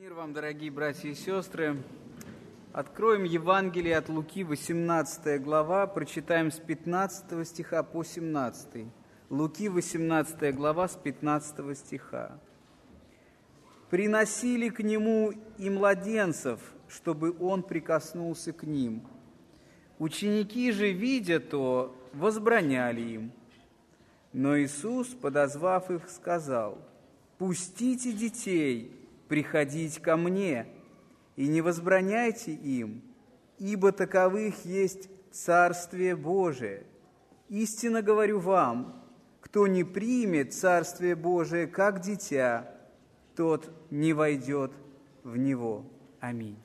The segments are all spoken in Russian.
Мир вам, дорогие братья и сестры. Откроем Евангелие от Луки, 18 глава, прочитаем с 15 стиха по 17. Луки, 18 глава, с 15 стиха. «Приносили к нему и младенцев, чтобы он прикоснулся к ним. Ученики же, видя то, возбраняли им. Но Иисус, подозвав их, сказал: „Пустите детей приходить ко мне, и не возбраняйте им, ибо таковых есть Царствие Божие. Истинно говорю вам, кто не примет Царствие Божие как дитя, тот не войдет в него“. Аминь.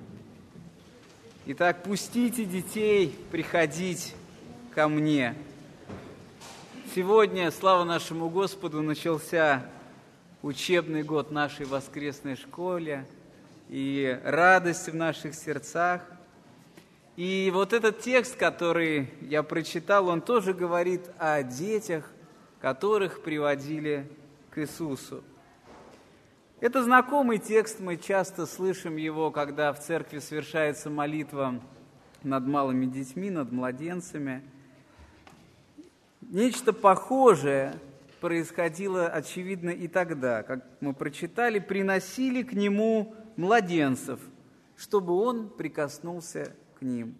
Итак, пустите детей приходить ко мне. Сегодня, слава нашему Господу, начался учебный год нашей воскресной школе, и радость в наших сердцах. И вот этот текст, который я прочитал, он тоже говорит о детях, которых приводили к Иисусу. Это знакомый текст, мы часто слышим его, когда в церкви совершается молитва над малыми детьми, над младенцами. Нечто похожее происходило, очевидно, и тогда, как мы прочитали, приносили к нему младенцев, чтобы он прикоснулся к ним.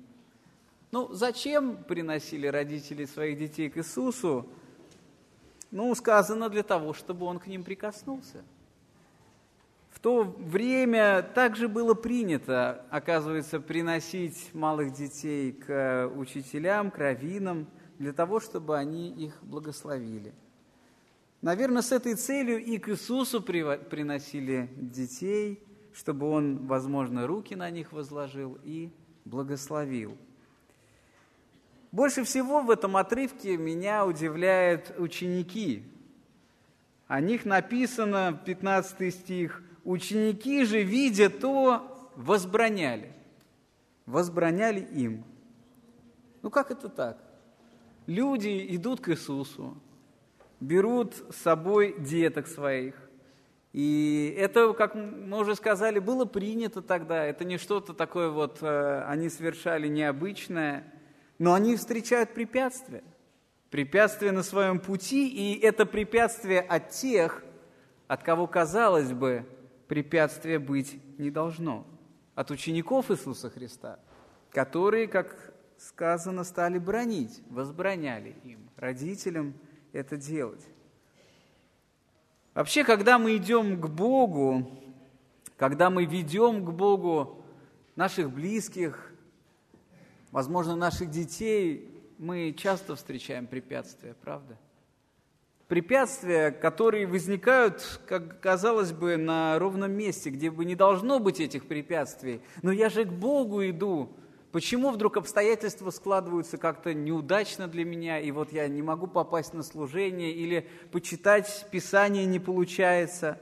Зачем приносили родители своих детей к Иисусу? Сказано, для того, чтобы он к ним прикоснулся. В то время также было принято, оказывается, приносить малых детей к учителям, к раввинам, для того, чтобы они их благословили. Наверное, с этой целью и к Иисусу приносили детей, чтобы Он, возможно, руки на них возложил и благословил. Больше всего в этом отрывке меня удивляют ученики. О них написано, 15 стих: «Ученики же, видя то, возбраняли». Возбраняли им. Как это так? Люди идут к Иисусу, берут с собой деток своих. И это, как мы уже сказали, было принято тогда. Это не что-то такое они совершали необычное. Но они встречают препятствия. Препятствия на своем пути, и это препятствие от тех, от кого, казалось бы, препятствия быть не должно. От учеников Иисуса Христа, которые, как сказано, стали бранить, возбраняли им, родителям, это делать. Вообще, когда мы идем к Богу, когда мы ведем к Богу наших близких, возможно, наших детей, мы часто встречаем препятствия, правда? Препятствия, которые возникают, как казалось бы, на ровном месте, где бы не должно быть этих препятствий. Но я же к Богу иду. Почему вдруг обстоятельства складываются как-то неудачно для меня, и я не могу попасть на служение, или почитать Писание не получается?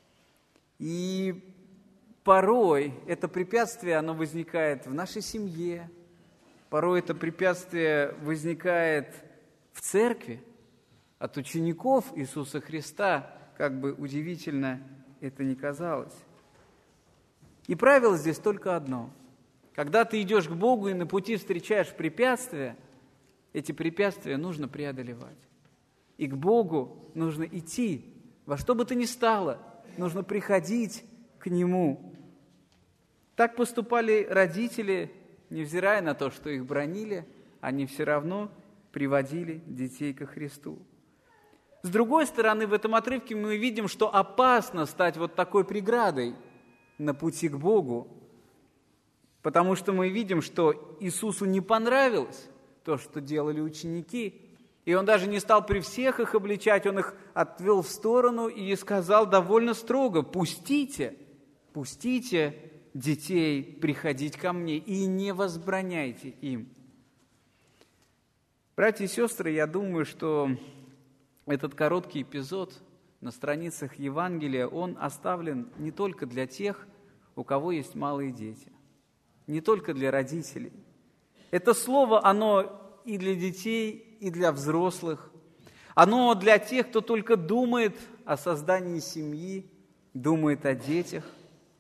И порой это препятствие, оно возникает в нашей семье, порой это препятствие возникает в церкви, от учеников Иисуса Христа, как бы удивительно это ни казалось. И правило здесь только одно. Когда ты идешь к Богу и на пути встречаешь препятствия, эти препятствия нужно преодолевать. И к Богу нужно идти. Во что бы то ни стало, нужно приходить к Нему. Так поступали родители, невзирая на то, что их бранили, они все равно приводили детей ко Христу. С другой стороны, в этом отрывке мы видим, что опасно стать такой преградой на пути к Богу, потому что мы видим, что Иисусу не понравилось то, что делали ученики, и Он даже не стал при всех их обличать, Он их отвел в сторону и сказал довольно строго: пустите детей приходить ко мне и не возбраняйте им. Братья и сестры, я думаю, что этот короткий эпизод на страницах Евангелия, он оставлен не только для тех, у кого есть малые дети, не только для родителей. Это слово, оно и для детей, и для взрослых. Оно для тех, кто только думает о создании семьи, думает о детях.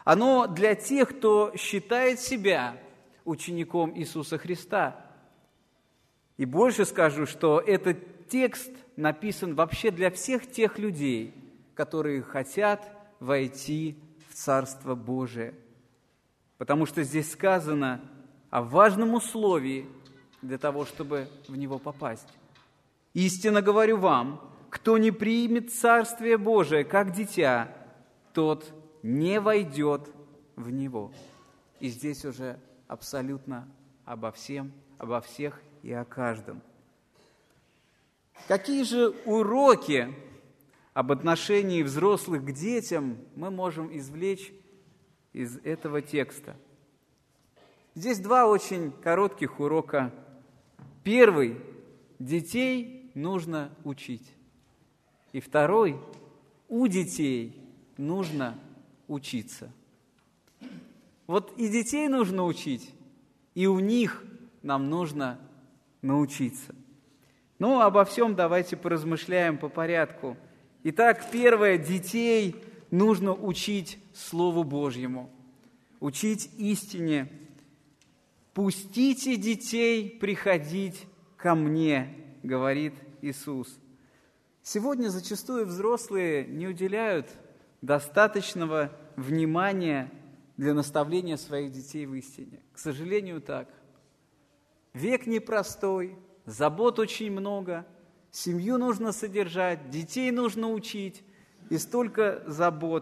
Оно для тех, кто считает себя учеником Иисуса Христа. И больше скажу, что этот текст написан вообще для всех тех людей, которые хотят войти в Царство Божие. Потому что здесь сказано о важном условии для того, чтобы в него попасть. «Истинно говорю вам, кто не примет Царствие Божие, как дитя, тот не войдет в него». И здесь уже абсолютно обо всех и о каждом. Какие же уроки об отношении взрослых к детям мы можем извлечь из этого текста? Здесь два очень коротких урока. Первый – детей нужно учить. И второй – у детей нужно учиться. Вот и детей нужно учить, и у них нам нужно научиться. Ну, обо всем давайте поразмышляем по порядку. Итак, первое, детей нужно учить Слову Божьему, учить истине. «Пустите детей приходить ко мне», говорит Иисус. Сегодня зачастую взрослые не уделяют достаточного внимания для наставления своих детей в истине. К сожалению, так. Век непростой, забот очень много, семью нужно содержать, детей нужно учить, и столько забот.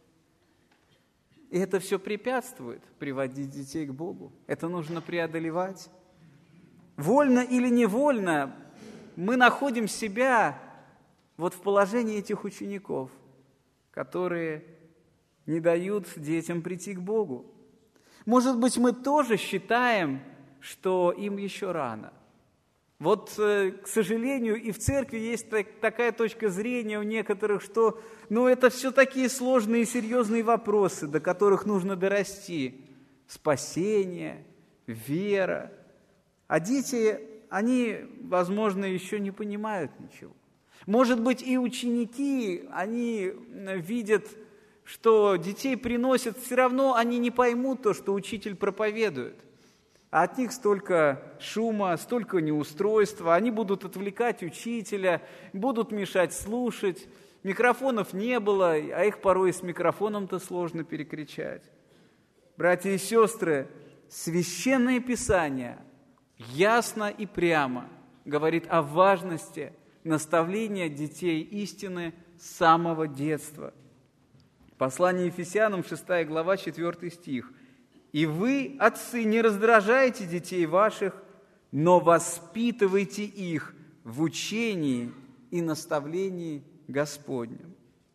И это все препятствует приводить детей к Богу. Это нужно преодолевать. Вольно или невольно мы находим себя вот в положении этих учеников, которые не дают детям прийти к Богу. Может быть, мы тоже считаем, что им еще рано. Вот, к сожалению, и в церкви есть такая точка зрения у некоторых, что это все такие сложные и серьезные вопросы, до которых нужно дорасти. Спасение, вера. А дети, они, возможно, еще не понимают ничего. Может быть, и ученики, они видят, что детей приносят, все равно они не поймут то, что учитель проповедует. А от них столько шума, столько неустройства, они будут отвлекать учителя, будут мешать слушать. Микрофонов не было, а их порой с микрофоном-то сложно перекричать. Братья и сестры, Священное Писание ясно и прямо говорит о важности наставления детей истины с самого детства. Послание Ефесянам, 6 глава, 4 стих. «И вы, отцы, не раздражайте детей ваших, но воспитывайте их в учении и наставлении Господнем».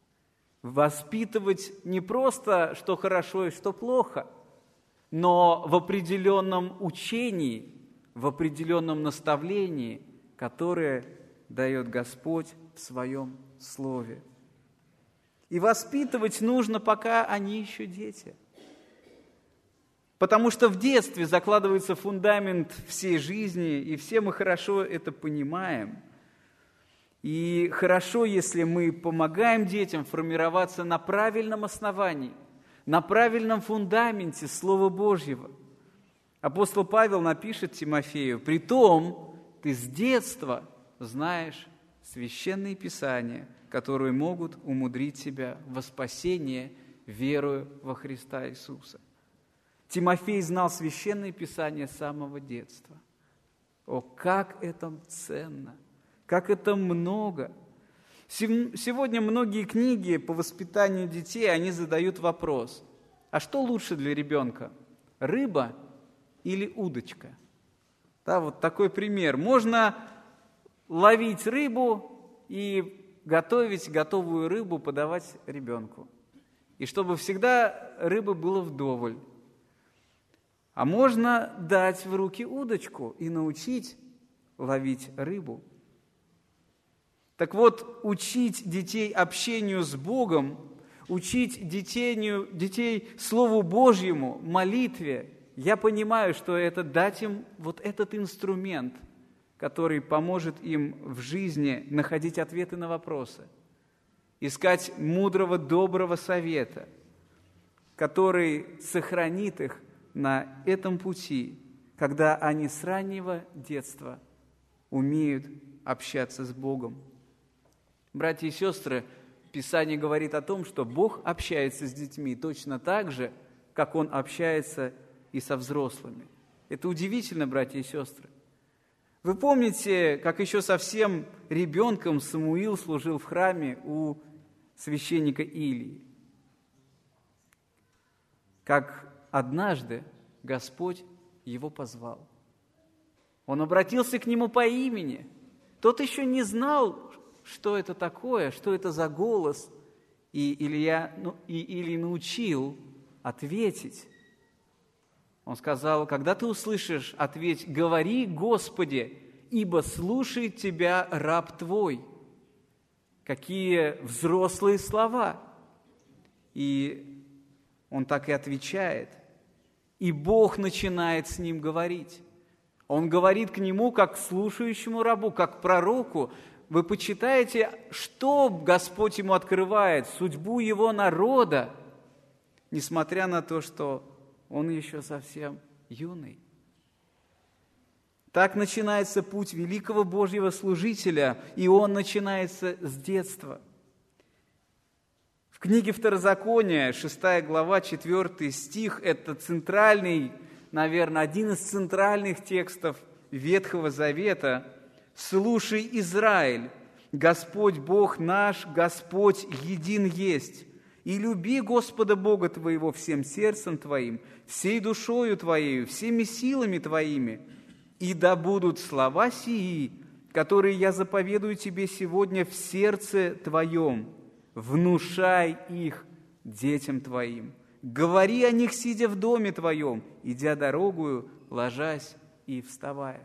Воспитывать не просто, что хорошо и что плохо, но в определенном учении, в определенном наставлении, которое дает Господь в Своем Слове. И воспитывать нужно, пока они еще дети. Потому что в детстве закладывается фундамент всей жизни, и все мы хорошо это понимаем. И хорошо, если мы помогаем детям формироваться на правильном основании, на правильном фундаменте Слова Божьего. Апостол Павел напишет Тимофею: «Притом ты с детства знаешь Священные Писания, которые могут умудрить тебя во спасение, веруя во Христа Иисуса». Тимофей знал Священные Писания с самого детства. О, как это ценно, как это много! Сегодня многие книги по воспитанию детей, они задают вопрос: а что лучше для ребенка, рыба или удочка? Да, вот такой пример. Можно ловить рыбу и готовить готовую рыбу, подавать ребенку. И чтобы всегда рыбы было вдоволь. А можно дать в руки удочку и научить ловить рыбу. Так вот, учить детей общению с Богом, учить детей Слову Божьему, молитве, я понимаю, что это дать им вот этот инструмент, который поможет им в жизни находить ответы на вопросы, искать мудрого, доброго совета. который сохранит их на этом пути, когда они с раннего детства умеют общаться с Богом. Братья и сестры, Писание говорит о том, что Бог общается с детьми точно так же, как Он общается и со взрослыми. Это удивительно, братья и сестры. Вы помните, как еще совсем ребенком Самуил служил в храме у священника Илии? Как однажды Господь его позвал. Он обратился к нему по имени. Тот еще не знал, что это такое, что это за голос. И Илия научил ответить. Он сказал: когда ты услышишь, ответь: говори, Господи, ибо слушает тебя раб твой. Какие взрослые слова! И он так и отвечает. И Бог начинает с ним говорить. Он говорит к нему, как к слушающему рабу, как к пророку. Вы почитаете, что Господь ему открывает, судьбу его народа, несмотря на то, что он еще совсем юный. Так начинается путь великого Божьего служителя, и он начинается с детства. В книге Второзакония, 6 глава, 4 стих, это центральный, наверное, один из центральных текстов Ветхого Завета. «Слушай, Израиль, Господь Бог наш, Господь един есть, и люби Господа Бога твоего всем сердцем твоим, всей душою твоею, всеми силами твоими, и да будут слова сии, которые я заповедую тебе сегодня в сердце твоем, внушай их детям твоим, говори о них, сидя в доме твоем, идя дорогою, ложась и вставая».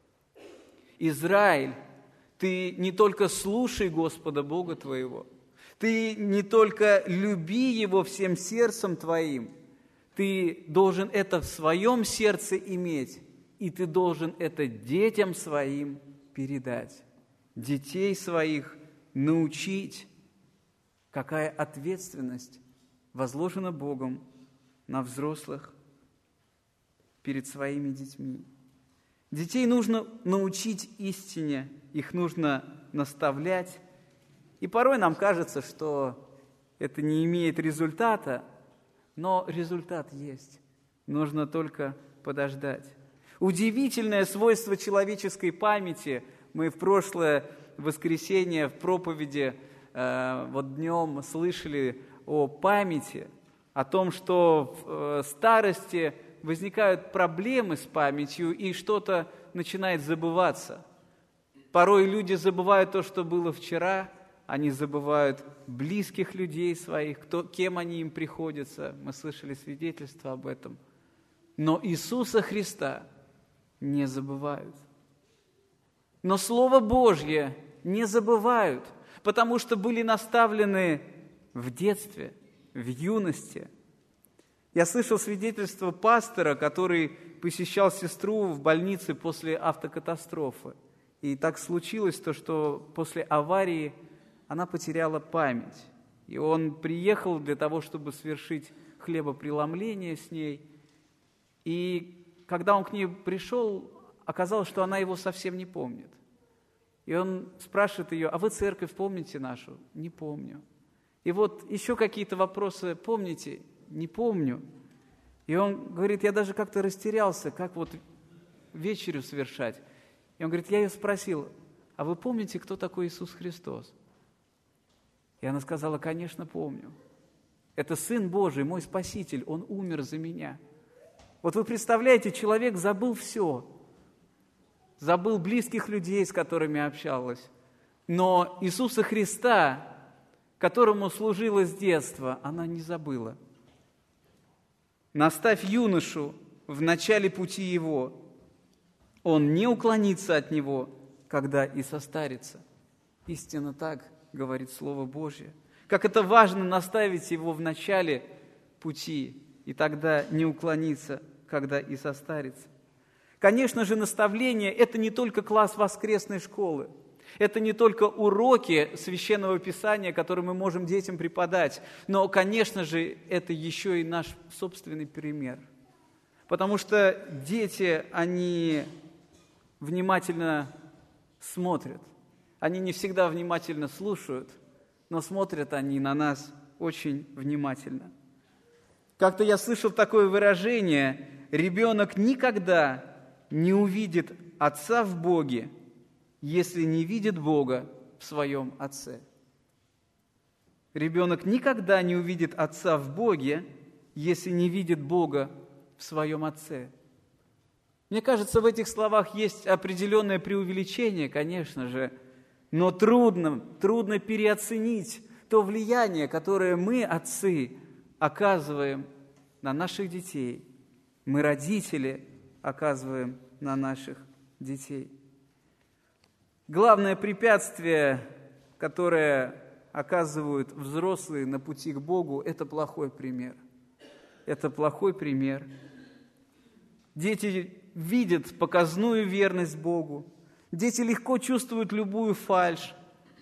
Израиль, ты не только слушай Господа Бога твоего, ты не только люби Его всем сердцем твоим, ты должен это в своем сердце иметь, и ты должен это детям своим передать, детей своих научить, какая ответственность возложена Богом на взрослых перед своими детьми. Детей нужно научить истине, их нужно наставлять. И порой нам кажется, что это не имеет результата, но результат есть. Нужно только подождать. Удивительное свойство человеческой памяти. Мы в прошлое воскресенье в проповеди днем слышали о памяти, о том, что в старости возникают проблемы с памятью, и что-то начинает забываться. Порой люди забывают то, что было вчера, они забывают близких людей своих, кем они им приходятся. Мы слышали свидетельства об этом. Но Иисуса Христа не забывают. Но Слово Божье не забывают, потому что были наставлены в детстве, в юности. Я слышал свидетельство пастора, который посещал сестру в больнице после автокатастрофы. И так случилось то, что после аварии она потеряла память. И он приехал для того, чтобы совершить хлебопреломление с ней. И когда он к ней пришел, оказалось, что она его совсем не помнит. И он спрашивает ее: а вы церковь помните нашу? Не помню. И вот еще какие-то вопросы помните? Не помню. И он говорит: я даже как-то растерялся, как вот вечерю совершать. И он говорит: я ее спросил: а вы помните, кто такой Иисус Христос? И она сказала: конечно, помню. Это Сын Божий, мой Спаситель, Он умер за меня. Вот вы представляете, человек забыл все. Забыл близких людей, с которыми общалась. Но Иисуса Христа, которому служила с детства, она не забыла. Наставь юношу в начале пути его, он не уклонится от него, когда и состарится. Истинно так говорит Слово Божье. Как это важно наставить его в начале пути, и тогда не уклониться, когда и состарится. Конечно же, наставление – это не только класс воскресной школы. Это не только уроки Священного Писания, которые мы можем детям преподать, но, конечно же, это еще и наш собственный пример. Потому что дети, они внимательно смотрят. Они не всегда внимательно слушают, но смотрят они на нас очень внимательно. Как-то я слышал такое выражение: ребенок никогда не увидит Отца в Боге, если не видит Бога в своем Отце. Ребенок никогда не увидит Отца в Боге, если не видит Бога в своем Отце. Мне кажется, в этих словах есть определенное преувеличение, конечно же, но трудно переоценить то влияние, которое мы, отцы, оказываем на наших детей. Мы, родители, оказываем на наших детей. Главное препятствие, которое оказывают взрослые на пути к Богу, это плохой пример. Это плохой пример. Дети видят показную верность Богу. Дети легко чувствуют любую фальшь.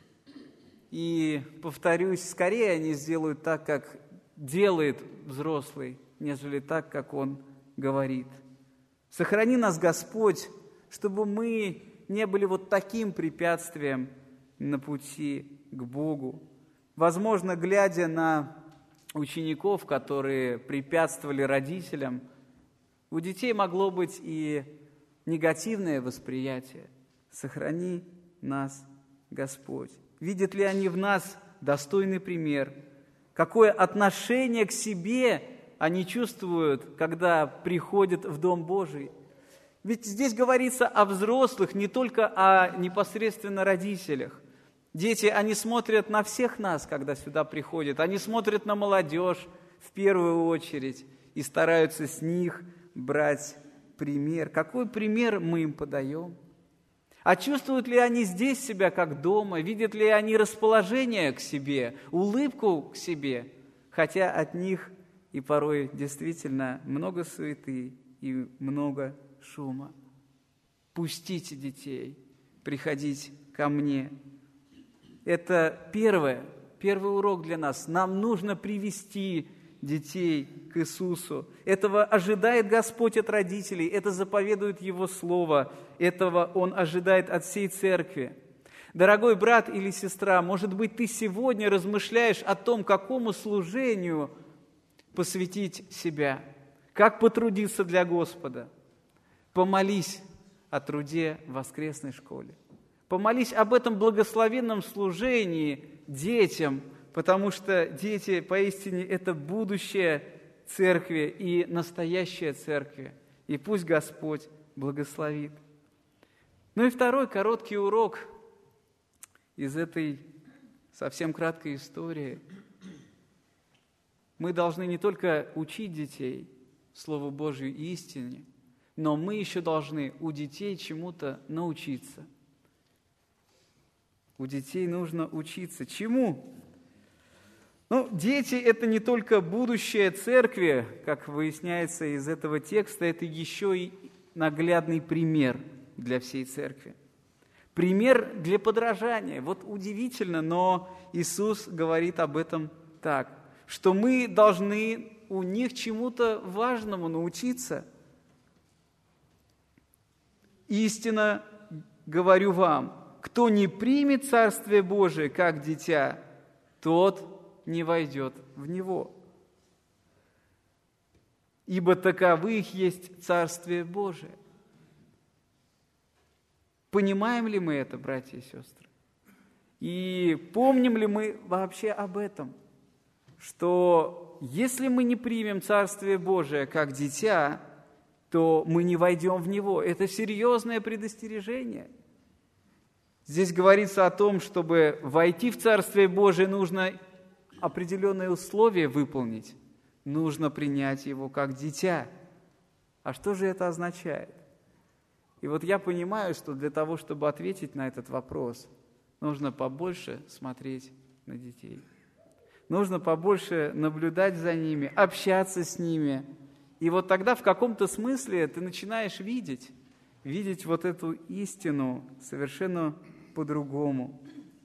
И, повторюсь, скорее они сделают так, как делает взрослый, нежели так, как он говорит. Сохрани нас, Господь, чтобы мы не были вот таким препятствием на пути к Богу. Возможно, глядя на учеников, которые препятствовали родителям, у детей могло быть и негативное восприятие. Сохрани нас, Господь. Видят ли они в нас достойный пример? Какое отношение к себе они чувствуют, когда приходят в Дом Божий? Ведь здесь говорится о взрослых, не только о непосредственно родителях. Дети, они смотрят на всех нас, когда сюда приходят. Они смотрят на молодежь в первую очередь и стараются с них брать пример. Какой пример мы им подаем? А чувствуют ли они здесь себя как дома? Видят ли они расположение к себе, улыбку к себе? Хотя от них и порой действительно много суеты и много шума. Пустите детей приходить ко мне. Это первый урок для нас. Нам нужно привести детей к Иисусу. Этого ожидает Господь от родителей, это заповедует Его Слово, этого Он ожидает от всей церкви. Дорогой брат или сестра, может быть, ты сегодня размышляешь о том, какому служению посвятить себя, как потрудиться для Господа. Помолись о труде в воскресной школе. Помолись об этом благословенном служении детям, потому что дети, поистине, это будущее церкви и настоящая церкви. И пусть Господь благословит. Ну и второй короткий урок из этой совсем краткой истории. Мы должны не только учить детей Слову Божию и истине, но мы еще должны у детей чему-то научиться. У детей нужно учиться. Чему? Дети – это не только будущее церкви, как выясняется из этого текста, это еще и наглядный пример для всей церкви. Пример для подражания. Вот удивительно, но Иисус говорит об этом так, что мы должны у них чему-то важному научиться. Истинно говорю вам, кто не примет Царствие Божие как дитя, тот не войдет в него. Ибо таковых есть Царствие Божие. Понимаем ли мы это, братья и сестры? И помним ли мы вообще об этом? Что если мы не примем Царствие Божие как дитя, то мы не войдем в него. Это серьезное предостережение. Здесь говорится о том, чтобы войти в Царствие Божие, нужно определенные условия выполнить. Нужно принять его как дитя. А что же это означает? И вот я понимаю, что для того, чтобы ответить на этот вопрос, нужно побольше смотреть на детей. Нужно побольше наблюдать за ними, общаться с ними. И вот тогда в каком-то смысле ты начинаешь видеть вот эту истину совершенно по-другому.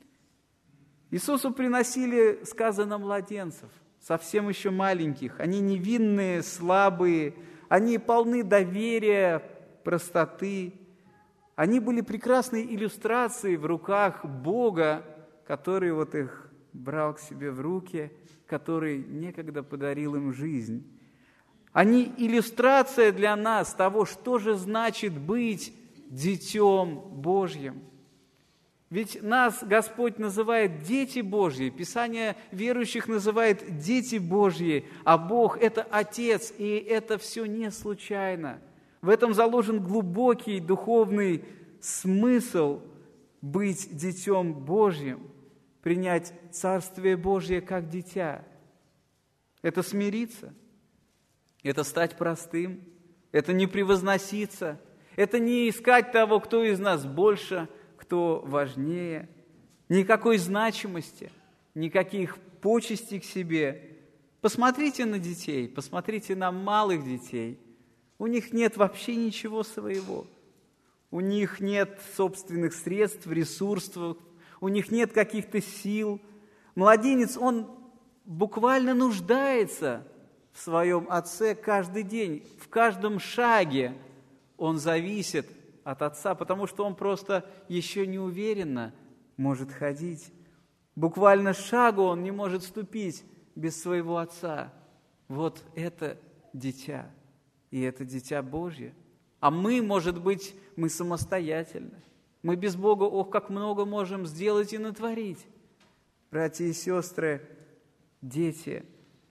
Иисусу приносили, сказано, младенцев, совсем еще маленьких. Они невинные, слабые, они полны доверия, простоты. Они были прекрасной иллюстрацией в руках Бога, который вот их брал к себе в руки, который некогда подарил им жизнь. Они иллюстрация для нас того, что же значит быть детем Божьим. Ведь нас Господь называет дети Божьи, Писание верующих называет дети Божьи, а Бог – это Отец, и это все не случайно. В этом заложен глубокий духовный смысл быть детем Божьим, принять Царствие Божье как дитя. Это смириться, это стать простым, это не превозноситься, это не искать того, кто из нас больше, кто важнее, никакой значимости, никаких почестей к себе. Посмотрите на детей, посмотрите на малых детей. У них нет вообще ничего своего. У них нет собственных средств, ресурсов, у них нет каких-то сил. Младенец, он буквально нуждается в своем отце каждый день, в каждом шаге он зависит от отца, потому что он просто еще неуверенно может ходить. Буквально шагу он не может ступить без своего отца. Вот это дитя, и это дитя Божье. А мы, может быть, мы самостоятельны. Мы без Бога, ох, как много можем сделать и натворить. Братья и сестры, дети,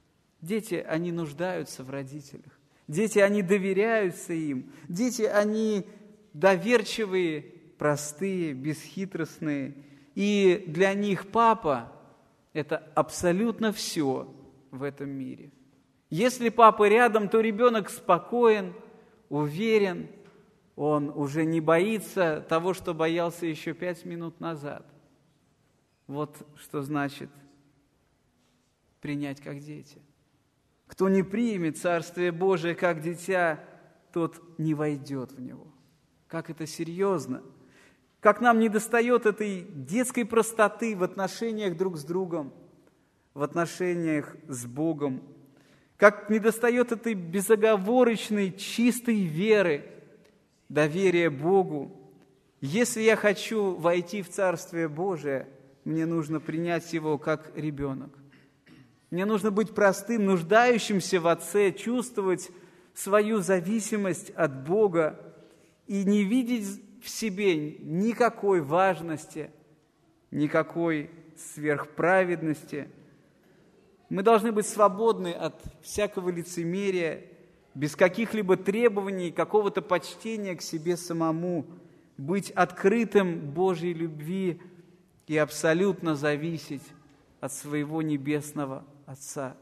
они нуждаются в родителях. Дети, они доверяются им. Дети, они доверчивые, простые, бесхитростные. И для них папа – это абсолютно все в этом мире. Если папа рядом, то ребенок спокоен, уверен, он уже не боится того, что боялся еще 5 минут назад. Вот что значит принять как дети. Кто не примет Царствие Божие как дитя, тот не войдет в него. Как это серьезно! Как нам недостает этой детской простоты в отношениях друг с другом, в отношениях с Богом. Как недостает этой безоговорочной, чистой веры, доверия Богу. Если я хочу войти в Царствие Божие, мне нужно принять Его как ребенок. Мне нужно быть простым, нуждающимся в Отце, чувствовать свою зависимость от Бога и не видеть в себе никакой важности, никакой сверхправедности. Мы должны быть свободны от всякого лицемерия, без каких-либо требований, какого-то почтения к себе самому, быть открытым Божьей любви и абсолютно зависеть от своего небесного Отца.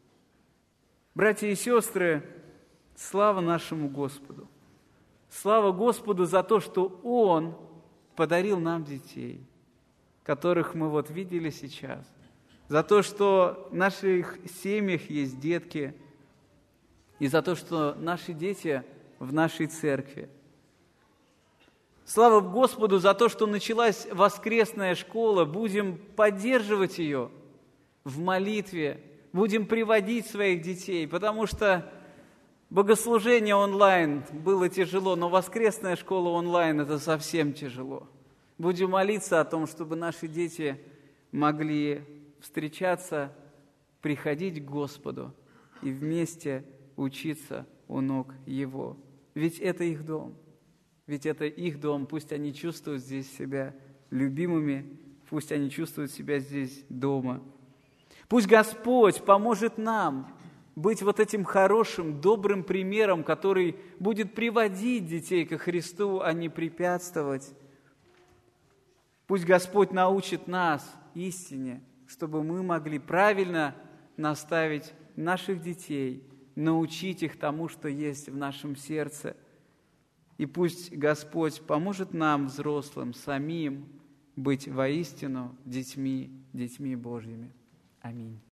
Братья и сестры, слава нашему Господу! Слава Господу за то, что Он подарил нам детей, которых мы вот видели сейчас, за то, что в наших семьях есть детки, и за то, что наши дети в нашей церкви. Слава Господу за то, что началась воскресная школа. Будем поддерживать ее в молитве, будем приводить своих детей, потому что богослужение онлайн было тяжело, но воскресная школа онлайн – это совсем тяжело. Будем молиться о том, чтобы наши дети могли встречаться, приходить к Господу и вместе учиться у ног Его. Ведь это их дом. Ведь это их дом. Пусть они чувствуют здесь себя любимыми, пусть они чувствуют себя здесь дома. Пусть Господь поможет нам быть вот этим хорошим, добрым примером, который будет приводить детей ко Христу, а не препятствовать. Пусть Господь научит нас истине, чтобы мы могли правильно наставить наших детей, научить их тому, что есть в нашем сердце. И пусть Господь поможет нам, взрослым, самим быть воистину детьми Божьими. Аминь.